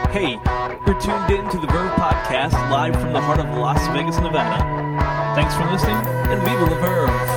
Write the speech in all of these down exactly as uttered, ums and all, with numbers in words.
Hey, you're tuned in to the Verve Podcast, live from the heart of Las Vegas, Nevada. Thanks for listening, and viva la Verve!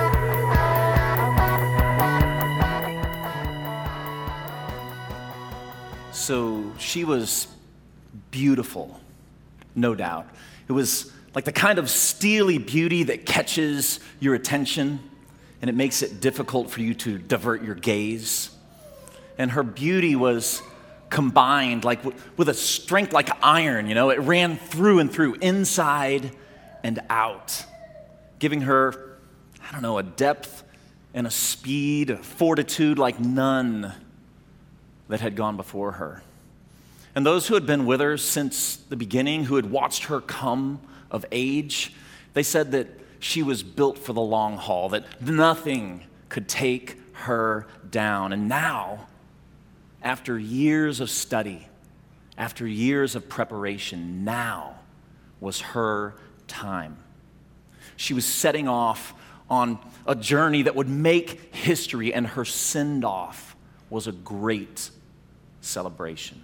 So she was beautiful, no doubt. It was like the kind of steely beauty that catches your attention, and it makes it difficult for you to divert your gaze. And her beauty was combined like with a strength like iron, you know, it ran through and through, inside and out, giving her, I don't know, a depth and a speed, a fortitude like none that had gone before her. And those who had been with her since the beginning, who had watched her come of age, they said that she was built for the long haul, that nothing could take her down. And now, after years of study, after years of preparation, now was her time. She was setting off on a journey that would make history, and her send-off was a great celebration.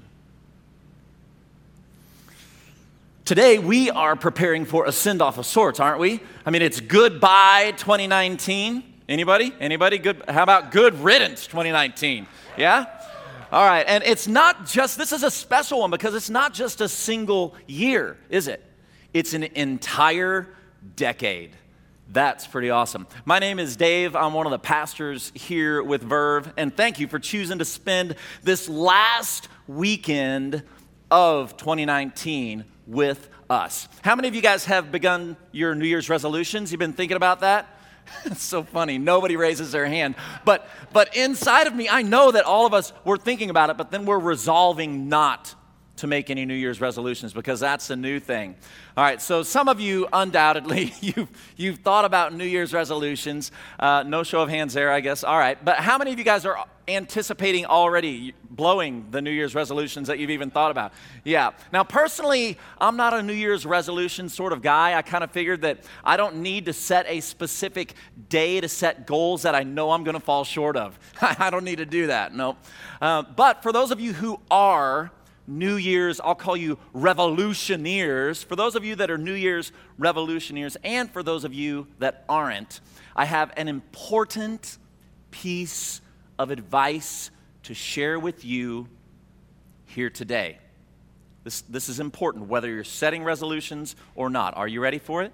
Today, we are preparing for a send-off of sorts, aren't we? I mean, it's goodbye twenty nineteen. Anybody? Anybody? Good. How about good riddance twenty nineteen? Yeah? All right, and it's not just, this is a special one because it's not just a single year, is it? It's an entire decade. That's pretty awesome. My name is Dave. I'm one of the pastors here with Verve, and thank you for choosing to spend this last weekend of twenty nineteen with us. How many of you guys have begun your New Year's resolutions? You've been thinking about that? It's so funny. Nobody raises their hand. But but inside of me, I know that all of us were thinking about it, but then we're resolving not to make any New Year's resolutions because that's a new thing. All right, so some of you undoubtedly, you've, you've thought about New Year's resolutions. Uh, no show of hands there, I guess. All right, but how many of you guys are anticipating already blowing the New Year's resolutions that you've even thought about? Yeah. Now, personally, I'm not a New Year's resolution sort of guy. I kind of figured that I don't need to set a specific day to set goals that I know I'm going to fall short of. I don't need to do that, no. Uh, but for those of you who are New Year's, I'll call you revolutioneers. For those of you that are New Year's revolutioneers, and for those of you that aren't, I have an important piece of advice to share with you here today. This, this is important, whether you're setting resolutions or not. Are you ready for it?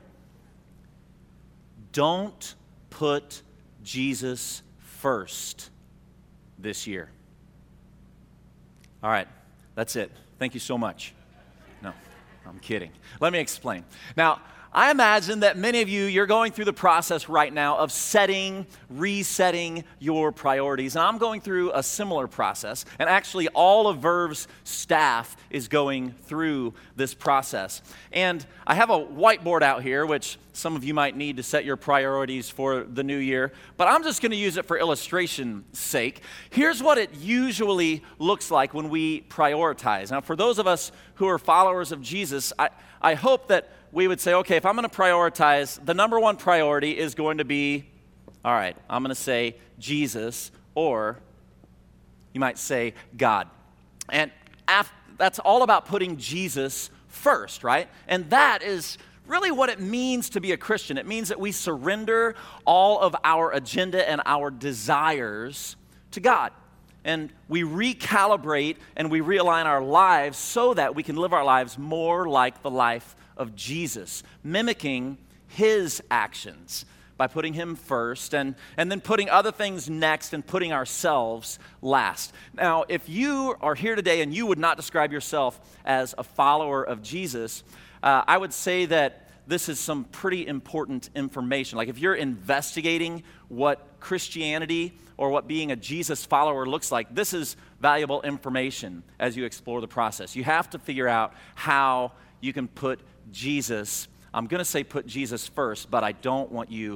Don't put Jesus first this year. All right. That's it. Thank you so much. No, I'm kidding. Let me explain. Now, I imagine that many of you, you're going through the process right now of setting, resetting your priorities. And I'm going through a similar process. And actually, all of Verve's staff is going through this process. And I have a whiteboard out here, which some of you might need to set your priorities for the new year. But I'm just going to use it for illustration's sake. Here's what it usually looks like when we prioritize. Now, for those of us who are followers of Jesus, I, I hope that we would say, okay, if I'm going to prioritize, the number one priority is going to be, all right, I'm going to say Jesus, or you might say God. And after, that's all about putting Jesus first, right? And that is really what it means to be a Christian. It means that we surrender all of our agenda and our desires to God. And we recalibrate and we realign our lives so that we can live our lives more like the life of Jesus, mimicking his actions by putting him first and, and then putting other things next and putting ourselves last. Now, if you are here today and you would not describe yourself as a follower of Jesus, uh, I would say that this is some pretty important information. Like if you're investigating what Christianity or what being a Jesus follower looks like, this is valuable information as you explore the process. You have to figure out how you can put Jesus, I'm going to say put Jesus first, but I don't want you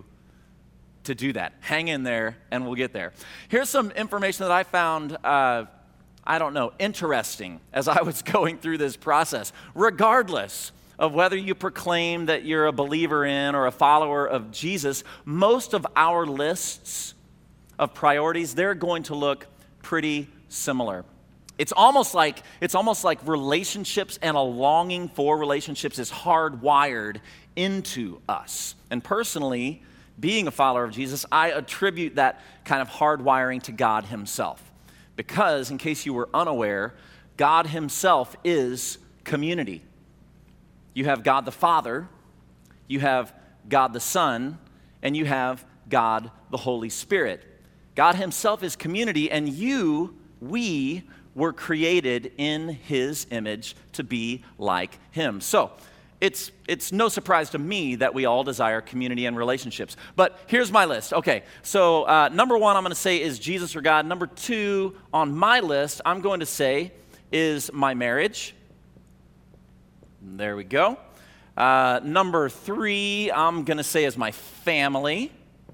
to do that. Hang in there and we'll get there. Here's some information that I found, uh, I don't know, interesting as I was going through this process. Regardless of whether you proclaim that you're a believer in or a follower of Jesus, most of our lists of priorities, they're going to look pretty similar. It's almost like it's almost like relationships and a longing for relationships is hardwired into us. And personally, being a follower of Jesus, I attribute that kind of hardwiring to God himself. Because, in case you were unaware, God himself is community. You have God the Father, you have God the Son, and you have God the Holy Spirit. God himself is community, and you, we, were created in his image to be like him. So, it's it's no surprise to me that we all desire community and relationships. But here's my list. Okay, so uh, number one I'm going to say is Jesus or God. Number two on my list I'm going to say is my marriage. There we go. Uh, number three I'm going to say is my family.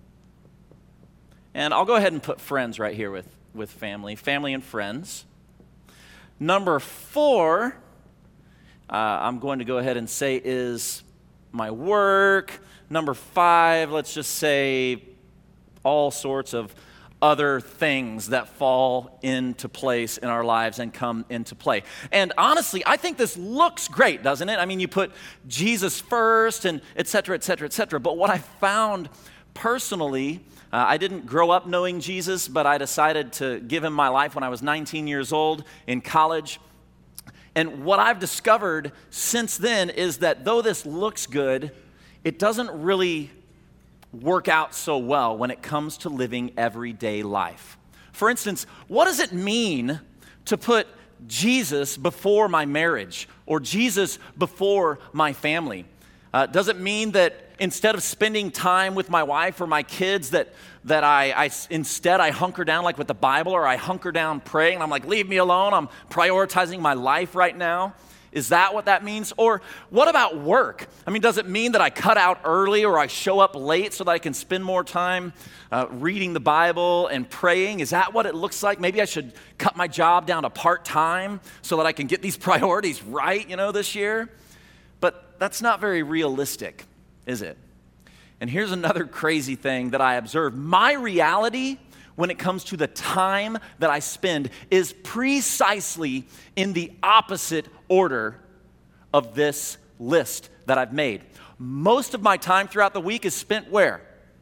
And I'll go ahead and put friends right here with, with family. Family and friends. Number four, uh, I'm going to go ahead and say is my work. Number five, let's just say all sorts of other things that fall into place in our lives and come into play. And honestly, I think this looks great, doesn't it? I mean, you put Jesus first and et cetera, et cetera, et cetera. But what I found personally, Uh, I didn't grow up knowing Jesus, but I decided to give him my life when I was nineteen years old in college. And what I've discovered since then is that though this looks good, it doesn't really work out so well when it comes to living everyday life. For instance, what does it mean to put Jesus before my marriage or Jesus before my family? Uh, does it mean that instead of spending time with my wife or my kids, that that I, I instead I hunker down like with the Bible, or I hunker down praying, and I'm like, leave me alone, I'm prioritizing my life right now? Is that what that means? Or what about work? I mean, does it mean that I cut out early or I show up late so that I can spend more time uh, reading the Bible and praying? Is that what it looks like? Maybe I should cut my job down to part-time so that I can get these priorities right, you know, this year? But that's not very realistic, is it? And here's another crazy thing that I observed. My reality when it comes to the time that I spend is precisely in the opposite order of this list that I've made. Most of my time throughout the week is spent where?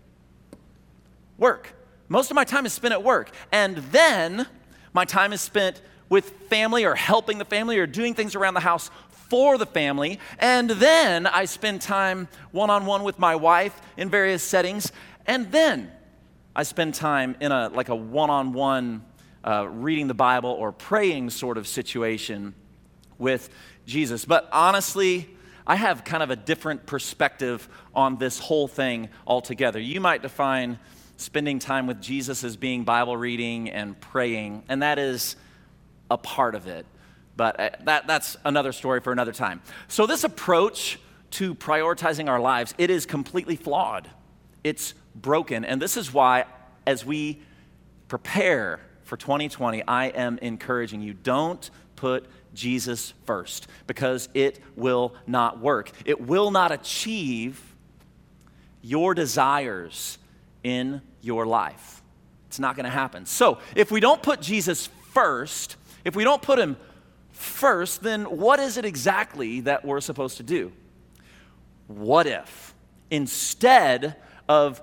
Work. Most of my time is spent at work. And then my time is spent with family or helping the family or doing things around the house for the family. And then I spend time one-on-one with my wife in various settings. And then I spend time in a like a one-on-one uh, reading the Bible or praying sort of situation with Jesus. But honestly, I have kind of a different perspective on this whole thing altogether. You might define spending time with Jesus as being Bible reading and praying, and that is a part of it. But that, that's another story for another time. So this approach to prioritizing our lives, it is completely flawed. It's broken. And this is why, as we prepare for twenty twenty, I am encouraging you, don't put Jesus first, because it will not work. It will not achieve your desires in your life. It's not going to happen. So if we don't put Jesus first, if we don't put him first, then what is it exactly that we're supposed to do? What if, instead of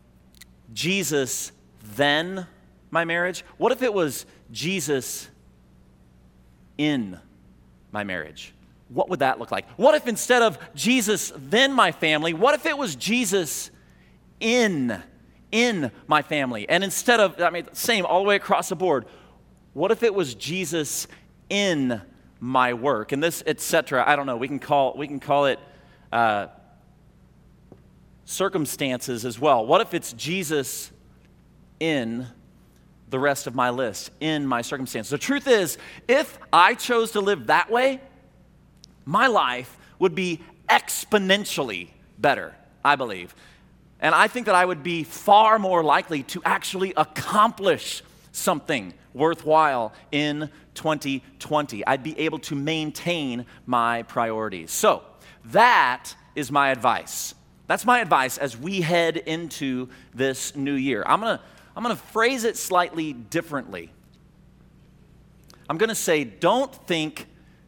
Jesus then my marriage, what if it was Jesus in my marriage? What would that look like? What if instead of Jesus then my family, what if it was Jesus in, in my family? And instead of, I mean, same all the way across the board, what if it was Jesus in my work? And this, et cetera, I don't know, we can call, we can call it uh, circumstances as well. What if it's Jesus in the rest of my list, in my circumstances? The truth is, if I chose to live that way, my life would be exponentially better, I believe. And I think that I would be far more likely to actually accomplish something worthwhile in twenty twenty. I'd be able to maintain my priorities. So that is my advice. That's my advice as we head into this new year. I'm gonna I'm gonna phrase it slightly differently. I'm going to say, don't think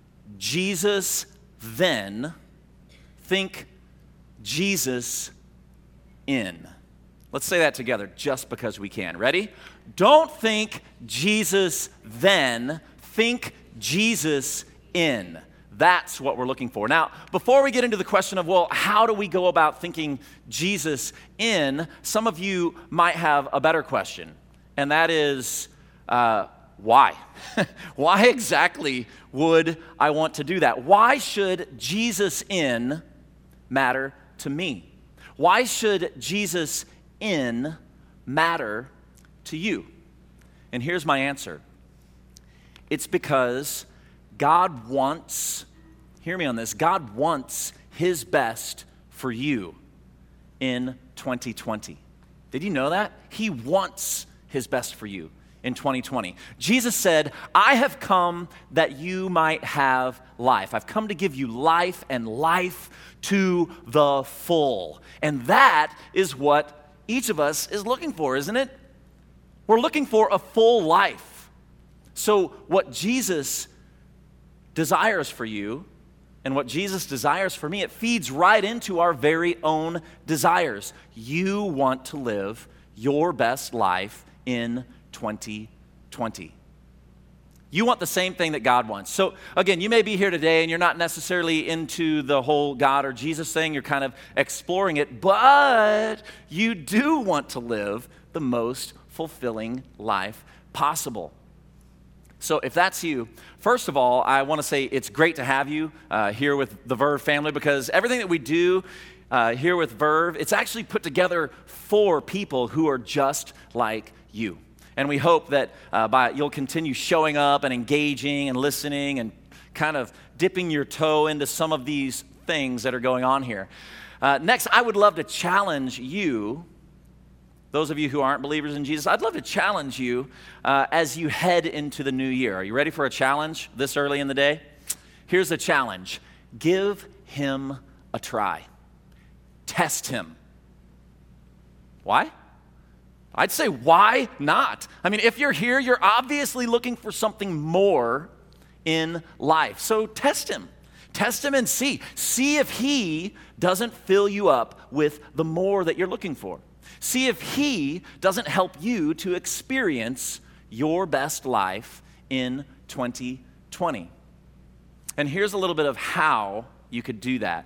Jesus then, think Jesus in. Let's say that together just because we can. Ready? Don't think Jesus then, think Jesus in. That's what we're looking for. Now, before we get into the question of, well, how do we go about thinking Jesus in, some of you might have a better question, and that is, uh, why? Why exactly would I want to do that? Why should Jesus in matter to me? Why should Jesus in matter to you? And here's my answer. It's because God wants, hear me on this, God wants his best for you in twenty twenty. Did you know that? He wants his best for you in twenty twenty. Jesus said, I have come that you might have life. I've come to give you life and life to the full. And that is what each of us is looking for, isn't it? We're looking for a full life. So what Jesus desires for you and what Jesus desires for me, it feeds right into our very own desires. You want to live your best life in twenty twenty. You want the same thing that God wants. So again, you may be here today and you're not necessarily into the whole God or Jesus thing. You're kind of exploring it, but you do want to live the most fulfilling life possible. So if that's you, first of all, I want to say it's great to have you uh, here with the Verve family, because everything that we do uh, here with Verve, it's actually put together for people who are just like you. And we hope that uh, by you'll continue showing up and engaging and listening and kind of dipping your toe into some of these things that are going on here. Uh, next, I would love to challenge you, those of you who aren't believers in Jesus, I'd love to challenge you uh, as you head into the new year. Are you ready for a challenge this early in the day? Here's the challenge. Give him a try. Test him. Why? I'd say, why not? I mean, if you're here, you're obviously looking for something more in life. So test him. Test him and see. See if he doesn't fill you up with the more that you're looking for. See if he doesn't help you to experience your best life in twenty twenty. And here's a little bit of how you could do that.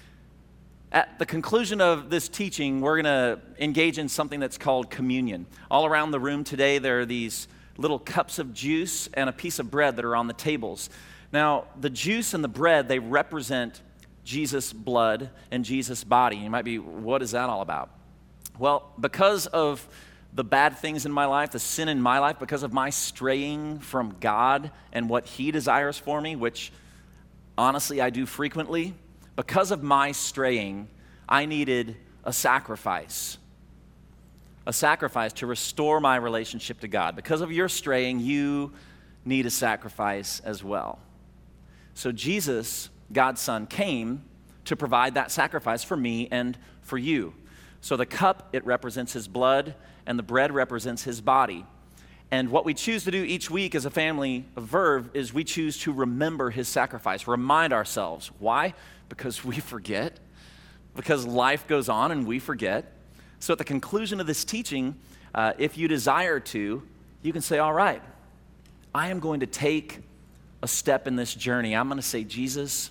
At the conclusion of this teaching, we're going to engage in something that's called communion. All around the room today, there are these little cups of juice and a piece of bread that are on the tables. Now, the juice and the bread, they represent Jesus' blood and Jesus' body. You might be, what is that all about? Well, because of the bad things in my life, the sin in my life, because of my straying from God and what he desires for me, which honestly I do frequently, because of my straying, I needed a sacrifice. A sacrifice to restore my relationship to God. Because of your straying, you need a sacrifice as well. So Jesus, God's Son, came to provide that sacrifice for me and for you. So the cup, it represents his blood, and the bread represents his body. And what we choose to do each week as a family of Verve is we choose to remember his sacrifice, remind ourselves. Why? Because we forget. Because life goes on and we forget. So at the conclusion of this teaching, uh, if you desire to, you can say, all right, I am going to take a step in this journey. I'm going to say, Jesus,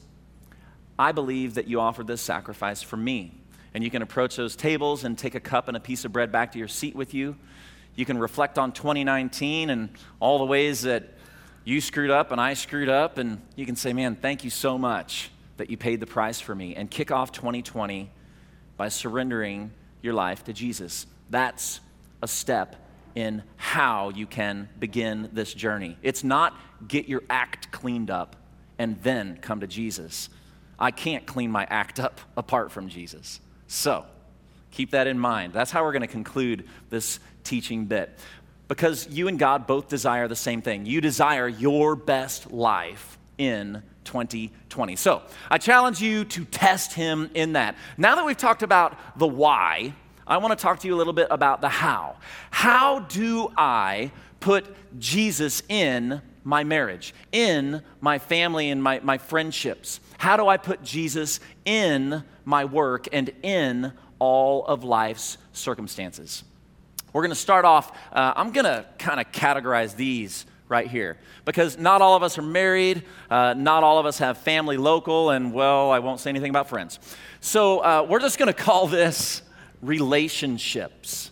I believe that you offered this sacrifice for me. And you can approach those tables and take a cup and a piece of bread back to your seat with you. You can reflect on twenty nineteen and all the ways that you screwed up and I screwed up. And you can say, man, thank you so much that you paid the price for me. And kick off twenty twenty by surrendering your life to Jesus. That's a step in how you can begin this journey. It's not get your act cleaned up and then come to Jesus. I can't clean my act up apart from Jesus. So, keep that in mind. That's how we're going to conclude this teaching bit. Because you and God both desire the same thing. You desire your best life in twenty twenty. So, I challenge you to test him in that. Now that we've talked about the why, I want to talk to you a little bit about the how. How do I put Jesus in my marriage, in my family and my, my friendships? How do I put Jesus in my work and in all of life's circumstances? We're going to start off, uh, I'm going to kind of categorize these right here, because not all of us are married, uh, not all of us have family local, and well, I won't say anything about friends. So uh, we're just going to call this relationships.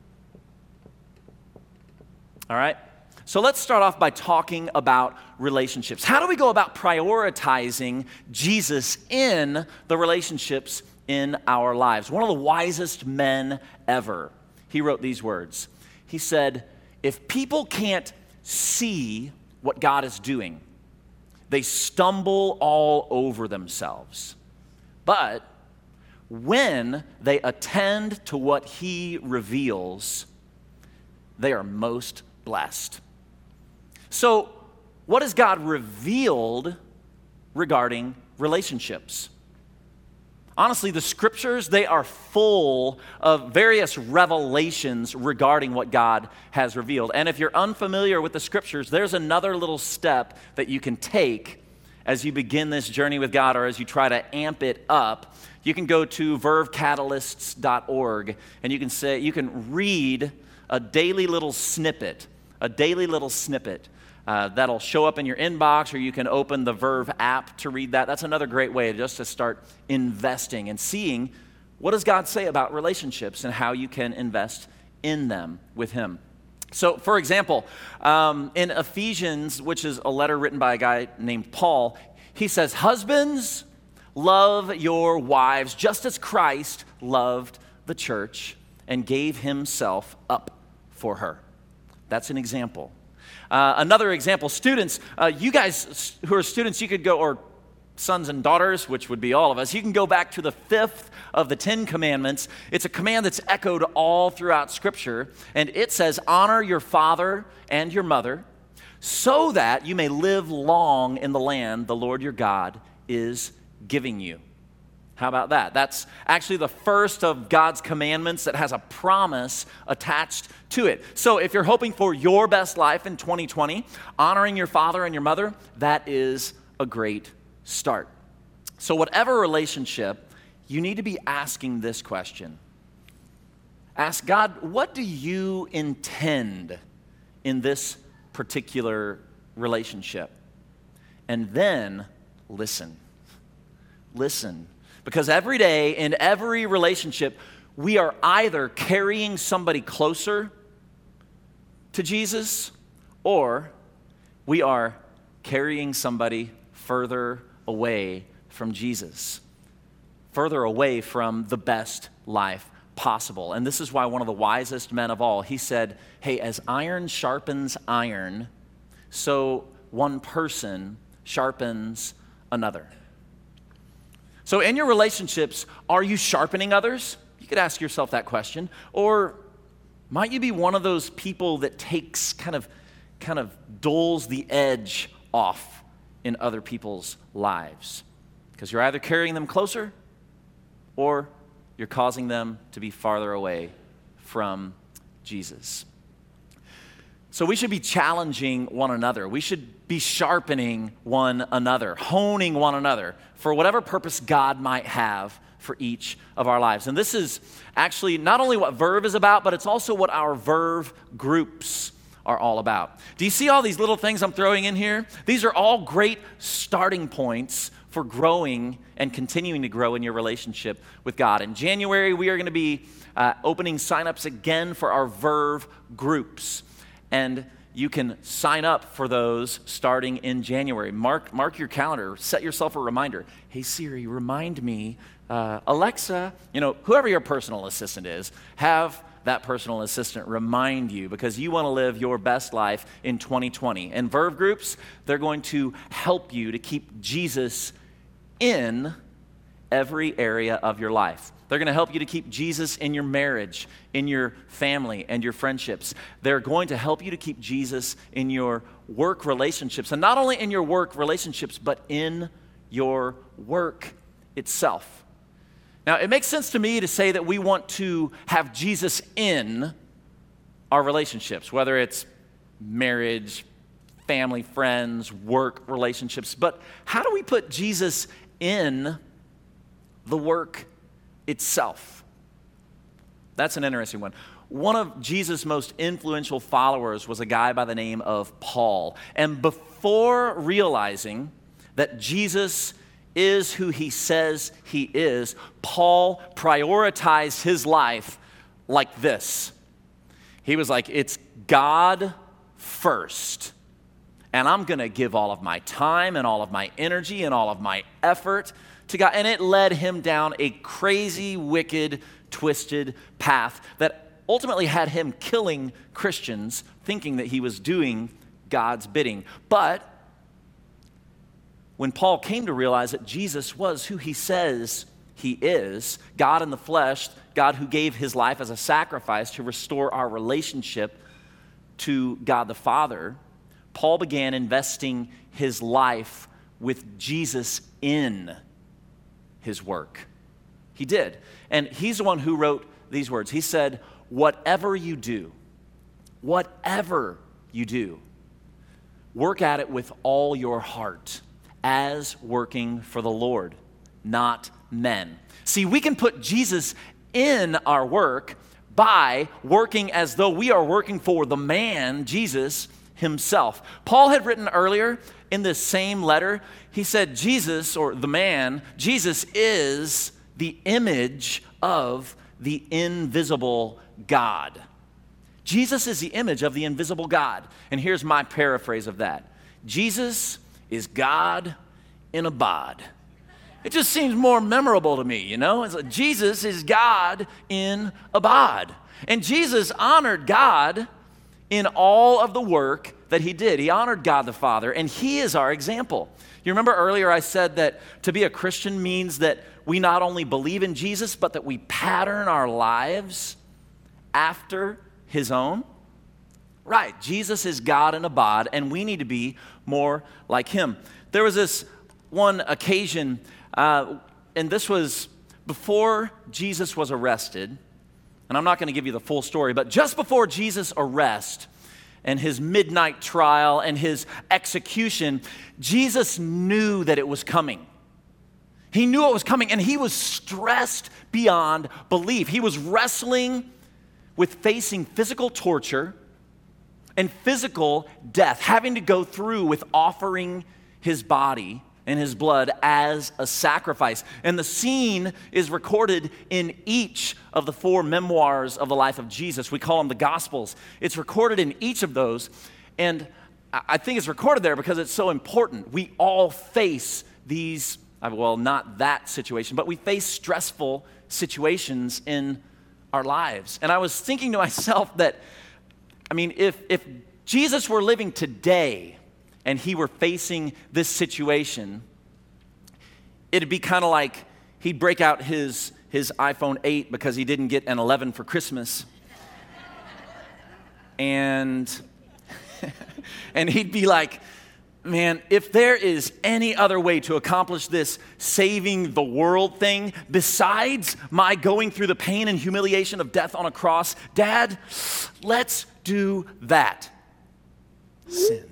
All right? So let's start off by talking about relationships. How do we go about prioritizing Jesus in the relationships in our lives? One of the wisest men ever, he wrote these words. He said, if people can't see what God is doing, they stumble all over themselves. But when they attend to what he reveals, they are most blessed. So, what has God revealed regarding relationships? Honestly, the scriptures, they are full of various revelations regarding what God has revealed. And if you're unfamiliar with the scriptures, there's another little step that you can take as you begin this journey with God, or as you try to amp it up. You can go to verve catalysts dot org and you can say you can read a daily little snippet, a daily little snippet uh, that'll show up in your inbox, or you can open the Verve app to read that. That's another great way just to start investing and seeing what does God say about relationships and how you can invest in them with him. So, for example, um, in Ephesians, which is a letter written by a guy named Paul, he says, husbands, love your wives just as Christ loved the church and gave himself up for her. That's an example. Uh, another example, students, uh, you guys who are students, you could go, or sons and daughters, which would be all of us, you can go back to the fifth of the Ten Commandments. It's a command that's echoed all throughout Scripture, and it says, honor your father and your mother, so that you may live long in the land the Lord your God is giving you. How about that? That's actually the first of God's commandments that has a promise attached to it. So if you're hoping for your best life in twenty twenty, honoring your father and your mother, that is a great start. So whatever relationship, you need to be asking this question. Ask God, what do you intend in this particular relationship? And then listen. Listen. Because every day in every relationship, we are either carrying somebody closer to Jesus, or we are carrying somebody further away from Jesus, further away from the best life possible. And this is why one of the wisest men of all, he said, hey, as iron sharpens iron, so one person sharpens another. So in your relationships, are you sharpening others? You could ask yourself that question. Or might you be one of those people that takes kind of, kind of dulls the edge off in other people's lives? Because you're either carrying them closer, or you're causing them to be farther away from Jesus. So we should be challenging one another. We should be sharpening one another, honing one another for whatever purpose God might have for each of our lives. And this is actually not only what Verve is about, but it's also what our Verve groups are all about. Do you see all these little things I'm throwing in here? These are all great starting points for growing and continuing to grow in your relationship with God. In January, we are going to be uh, opening signups again for our Verve groups. And you can sign up for those starting in January. Mark, mark your calendar. Set yourself a reminder. Hey, Siri, remind me. Uh, Alexa, you know, whoever your personal assistant is, have that personal assistant remind you, because you want to live your best life in twenty twenty. And Verve groups, they're going to help you to keep Jesus in every area of your life. They're going to help you to keep Jesus in your marriage, in your family, and your friendships. They're going to help you to keep Jesus in your work relationships. And not only in your work relationships, but in your work itself. Now, it makes sense to me to say that we want to have Jesus in our relationships, whether it's marriage, family, friends, work, relationships. But how do we put Jesus in the work itself? That's an interesting one. One of Jesus' most influential followers was a guy by the name of Paul. And before realizing that Jesus is who he says he is, Paul prioritized his life like this. He was like, it's God first. And I'm going to give all of my time and all of my energy and all of my effort to God. And it led him down a crazy, wicked, twisted path that ultimately had him killing Christians, thinking that he was doing God's bidding. But when Paul came to realize that Jesus was who he says he is, God in the flesh, God who gave his life as a sacrifice to restore our relationship to God the Father, Paul began investing his life with Jesus in his work. He did. And he's the one who wrote these words. He said, whatever you do, whatever you do, work at it with all your heart as working for the Lord, not men. See, we can put Jesus in our work by working as though we are working for the man, Jesus himself. Paul had written earlier in this same letter, he said Jesus, or the man, Jesus is the image of the invisible God. Jesus is the image of the invisible God. And here's my paraphrase of that. Jesus is God in a bod. It just seems more memorable to me, you know? It's like Jesus is God in a bod. And Jesus honored God in all of the work that he did. He honored God the Father, and he is our example. You remember earlier I said that to be a Christian means that we not only believe in Jesus, but that we pattern our lives after his own? Right, Jesus is God in a bod, and we need to be more like him. There was this one occasion, uh, and this was before Jesus was arrested, and I'm not going to give you the full story, but just before Jesus' arrest and his midnight trial and his execution, Jesus knew that it was coming. He knew it was coming, and he was stressed beyond belief. He was wrestling with facing physical torture and physical death, having to go through with offering his body and his blood as a sacrifice. And the scene is recorded in each of the four memoirs of the life of Jesus. We call them the Gospels. It's recorded in each of those, and I think it's recorded there because it's so important. We all face these, well, not that situation, but we face stressful situations in our lives. And I was thinking to myself that, I mean, if if Jesus were living today and he were facing this situation, it'd be kind of like he'd break out his, his iPhone eight because he didn't get an eleven for Christmas. and, and he'd be like, man, if there is any other way to accomplish this saving the world thing besides my going through the pain and humiliation of death on a cross, Dad, let's do that. Send.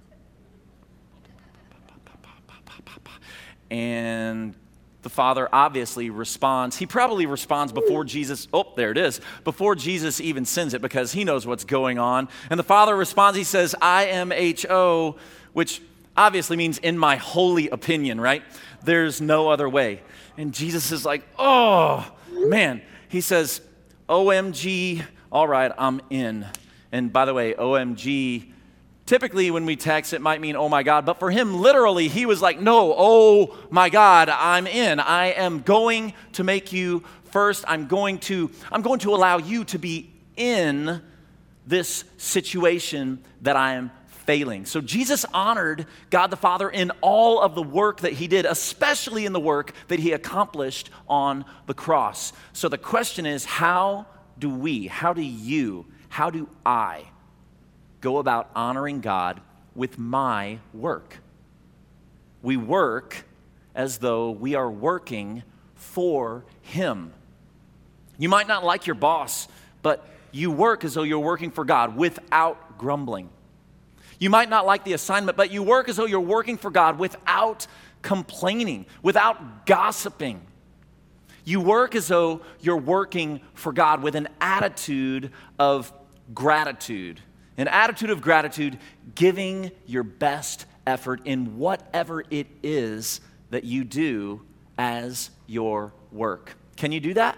And the Father obviously responds. He probably responds before Jesus, oh, there it is, before Jesus even sends it because he knows what's going on. And the Father responds, he says, I M H O, which obviously means in my holy opinion, right? There's no other way. And Jesus is like, oh, man. He says, O M G, all right, I'm in. And by the way, O M G, typically when we text, it might mean, oh my God. But for him, literally, he was like, no, oh my God, I'm in. I am going to make you first. I'm going to, I'm going to allow you to be in this situation that I am failing. So Jesus honored God the Father in all of the work that he did, especially in the work that he accomplished on the cross. So the question is, how do we, how do you, how do I go about honoring God with my work? We work as though we are working for him. You might not like your boss, but you work as though you're working for God without grumbling. You might not like the assignment, but you work as though you're working for God without complaining, without gossiping. You work as though you're working for God with an attitude of gratitude. An attitude of gratitude, giving your best effort in whatever it is that you do as your work. Can you do that?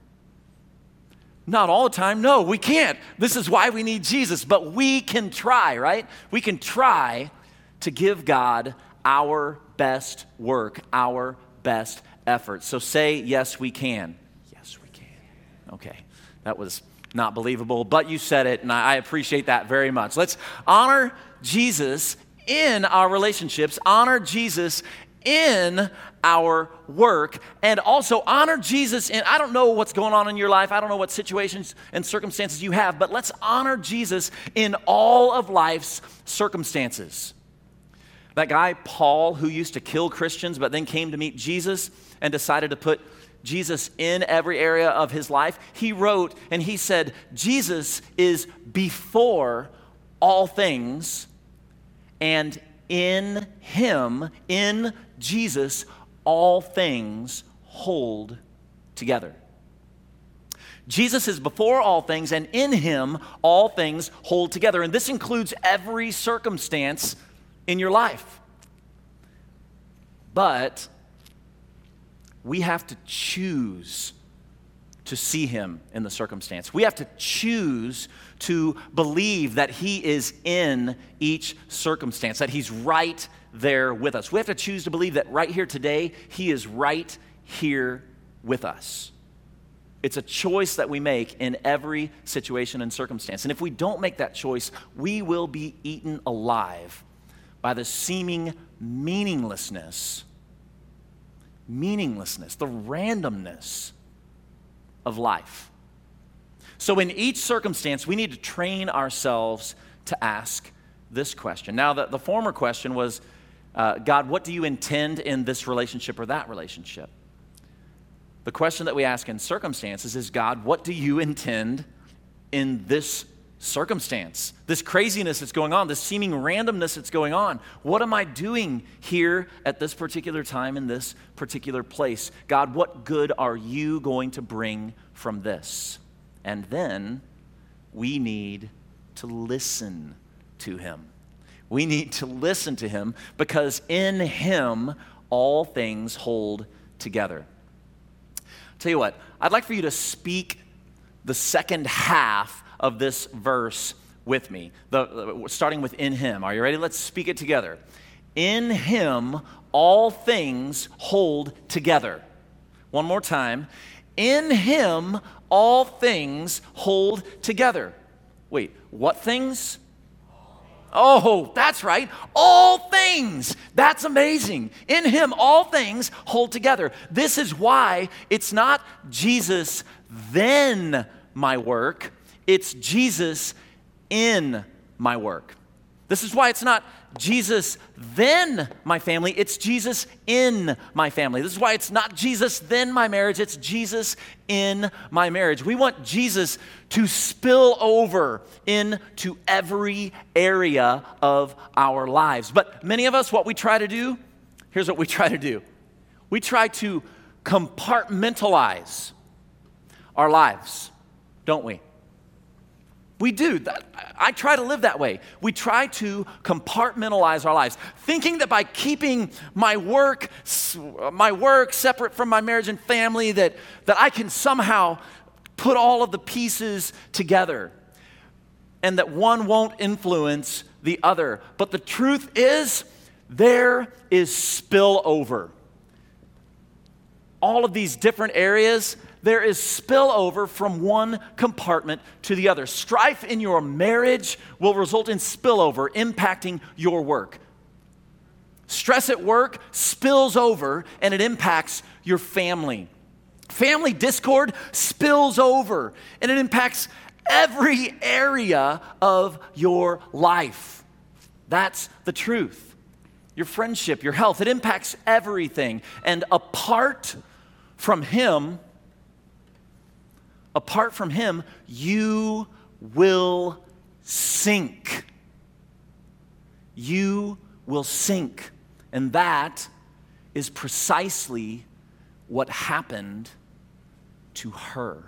Not all the time. No, we can't. This is why we need Jesus. But we can try, right? We can try to give God our best work, our best effort. So say, yes, we can. Yes, we can. Okay, that was not believable, but you said it, and I appreciate that very much. Let's honor Jesus in our relationships, honor Jesus in our work, and also honor Jesus in, I don't know what's going on in your life, I don't know what situations and circumstances you have, but let's honor Jesus in all of life's circumstances. That guy, Paul, who used to kill Christians, but then came to meet Jesus and decided to put Jesus in every area of his life, he wrote and he said, Jesus is before all things, and in him, in Jesus, all things hold together. Jesus is before all things, and in him, all things hold together. And this includes every circumstance in your life. But we have to choose to see him in the circumstance. We have to choose to believe that he is in each circumstance, that he's right there with us. We have to choose to believe that right here today, he is right here with us. It's a choice that we make in every situation and circumstance. And if we don't make that choice, we will be eaten alive by the seeming meaninglessness, meaninglessness, the randomness of life. So in each circumstance, we need to train ourselves to ask this question. Now, the, the former question was, uh, God, what do you intend in this relationship or that relationship? The question that we ask in circumstances is, God, what do you intend in this circumstance, this craziness that's going on, this seeming randomness that's going on? What am I doing here at this particular time in this particular place? God, what good are you going to bring from this? And then we need to listen to him. We need to listen to him because in him all things hold together. I'll tell you what, I'd like for you to speak the second half of this verse with me, the, starting with in him. Are you ready? Let's speak it together. In him, all things hold together. One more time. In him, all things hold together. Wait, what things? Oh, that's right. All things. That's amazing. In him, all things hold together. This is why it's not Jesus, then my work. It's Jesus in my work. This is why it's not Jesus, then my family. It's Jesus in my family. This is why it's not Jesus, then my marriage. It's Jesus in my marriage. We want Jesus to spill over into every area of our lives. But many of us, what we try to do, here's what we try to do. We try to compartmentalize our lives, don't we? We do. I try to live that way. We try to compartmentalize our lives, thinking that by keeping my work, my work separate from my marriage and family, that, that I can somehow put all of the pieces together and that one won't influence the other. But the truth is, there is spillover. All of these different areas, there is spillover from one compartment to the other. Strife in your marriage will result in spillover, impacting your work. Stress at work spills over and it impacts your family. Family discord spills over and it impacts every area of your life. That's the truth. Your friendship, your health, it impacts everything. And apart from him, Apart from him, you will sink. you will sink. And that is precisely what happened to her.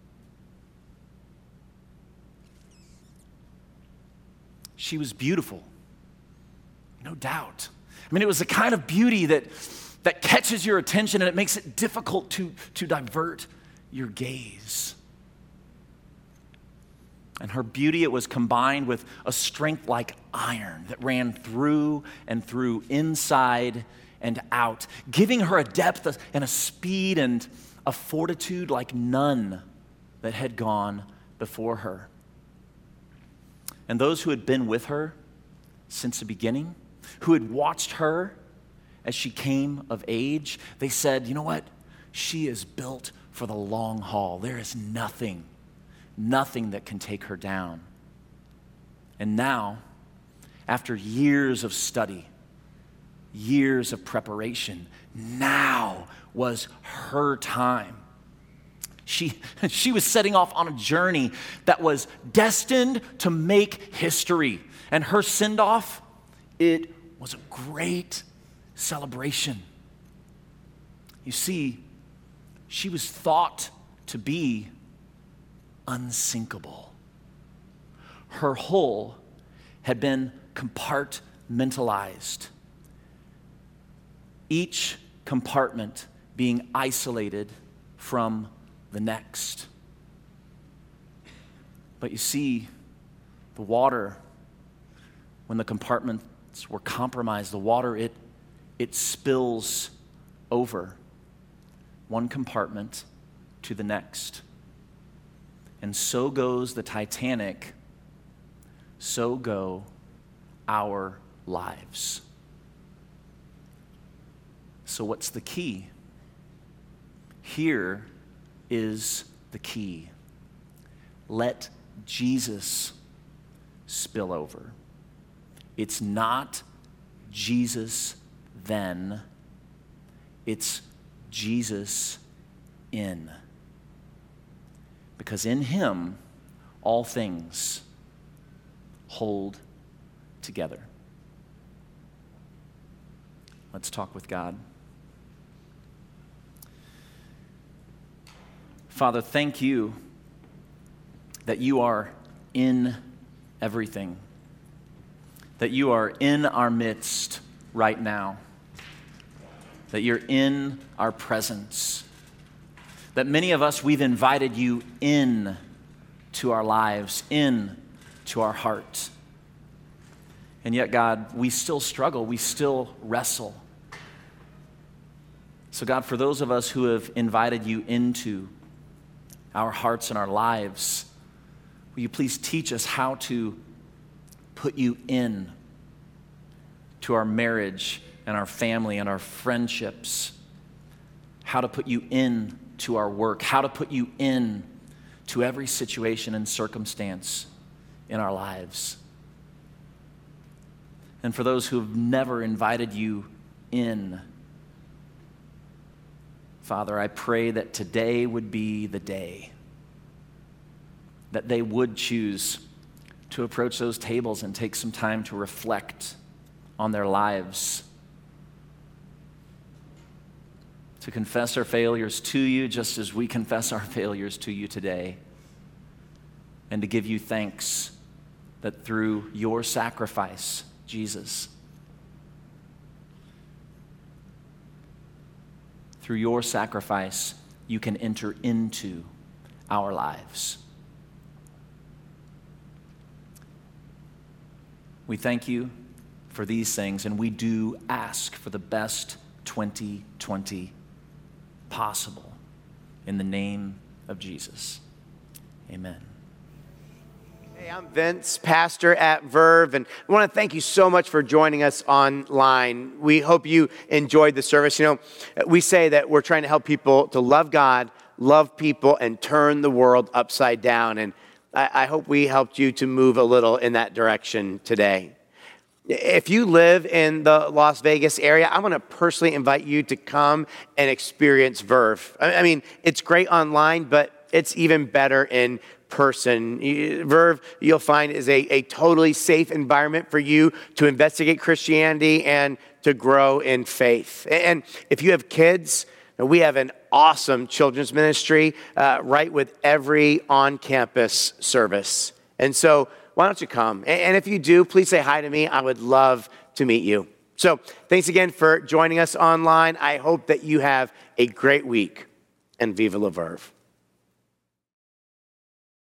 She was beautiful, no doubt. I mean, it was the kind of beauty that, that catches your attention and it makes it difficult to, to divert your gaze. And her beauty, it was combined with a strength like iron that ran through and through, inside and out, giving her a depth and a speed and a fortitude like none that had gone before her. And those who had been with her since the beginning, who had watched her as she came of age, they said, you know what? She is built for the long haul. There is nothing, nothing that can take her down. And now, after years of study, years of preparation, now was her time. She, she was setting off on a journey that was destined to make history. And her send-off, it was a great celebration. You see, she was thought to be unsinkable. Her hull had been compartmentalized, each compartment being isolated from the next. But you see, the water, when the compartments were compromised, the water, it, it spills over one compartment to the next. And so goes the Titanic, so go our lives. So what's the key? Here is the key. Let Jesus spill over. It's not Jesus then, it's Jesus in. Because in him, all things hold together. Let's talk with God. Father, thank you that you are in everything, that you are in our midst right now, that you're in our presence, that many of us, we've invited you in to our lives, in to our heart. And yet, God, we still struggle, we still wrestle. So God, for those of us who have invited you into our hearts and our lives, will you please teach us how to put you in to our marriage and our family and our friendships, how to put you in to our work, how to put you in to every situation and circumstance in our lives. And for those who have never invited you in, Father, I pray that today would be the day that they would choose to approach those tables and take some time to reflect on their lives, to confess our failures to you just as we confess our failures to you today, and to give you thanks that through your sacrifice, Jesus, through your sacrifice, you can enter into our lives. We thank you for these things, and we do ask for the best twenty twenty possible. In the name of Jesus, amen. Hey, I'm Vince, pastor at Verve, and I want to thank you so much for joining us online. We hope you enjoyed the service. You know, we say that we're trying to help people to love God, love people, and turn the world upside down, and I, I hope we helped you to move a little in that direction today. If you live in the Las Vegas area, I want to personally invite you to come and experience Verve. I mean, it's great online, but it's even better in person. Verve, you'll find, is a, a totally safe environment for you to investigate Christianity and to grow in faith. And if you have kids, we have an awesome children's ministry uh, right with every on-campus service. And so why don't you come? And if you do, please say hi to me. I would love to meet you. So thanks again for joining us online. I hope that you have a great week, and Viva la Verve.